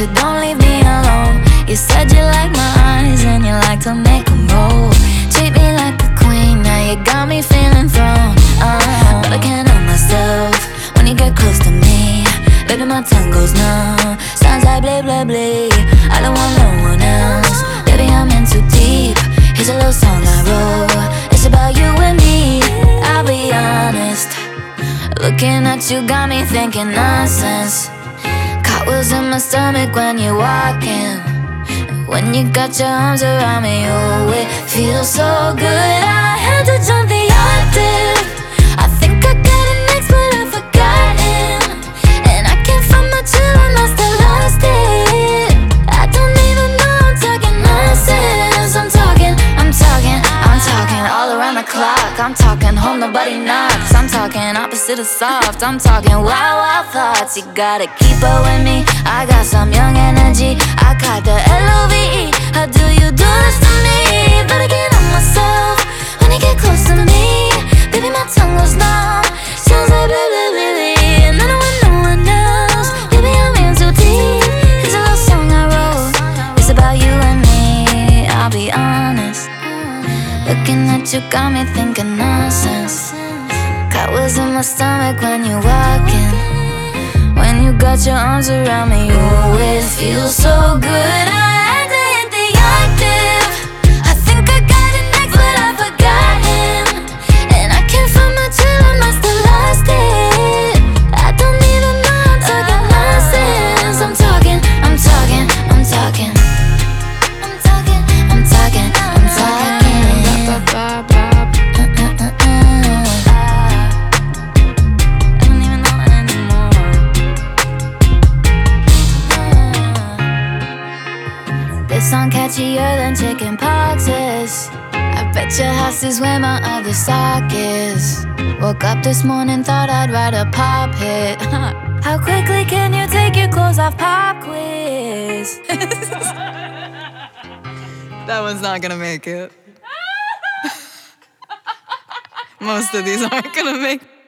to don't leave me alone. You said you like my eyes and you like to make them roll. Treat me like a queen, now you got me feeling thrown. But I can't help myself when you get close to me. Baby, my tongue goes numb, sounds like blah, blah, blah. I don't want no one else, baby, I'm in too deep. Here's a little song I wrote, it's about you and me. I'll be honest, looking at you got me thinking nonsense. Cartwheels in my stomach when you're walking. When you got your arms around me, oh, it feels so good. I had to jump the octave. I think I got an ex, but I've forgotten. And I can't find my chill, and I still lost it. I don't even know I'm talking nonsense. I'm talking all around the clock. I'm talking home, nobody knocks. I'm talking opposite of soft. I'm talking wild, wild thoughts. You gotta keep up with me, I got some young energy. I caught the L-O-V-E. How do you do this to me? Better get on myself when you get close to me. Baby, my tongue goes numb, sounds like blah, blah, blah, blah. And I don't want no one else, baby, I'm in too deep. Here's a little song I wrote, it's about you and me. I'll be honest, looking at you got me thinking nonsense. Cartwheels in my stomach when you're walking. When you got your arms around me, oh, it feels so good. I had to hit the octave. I think I got an ex, but I've forgotten. And I can't find my chill, and I still lost it. I don't even know I'm talking nonsense. I'm talking. This song catchier than chicken pox is. I bet your house is where my other sock is. Woke up this morning, thought I'd write a pop hit. How quickly can you take your clothes off? Pop quiz. That one's not gonna make it. Most of these aren't gonna make it.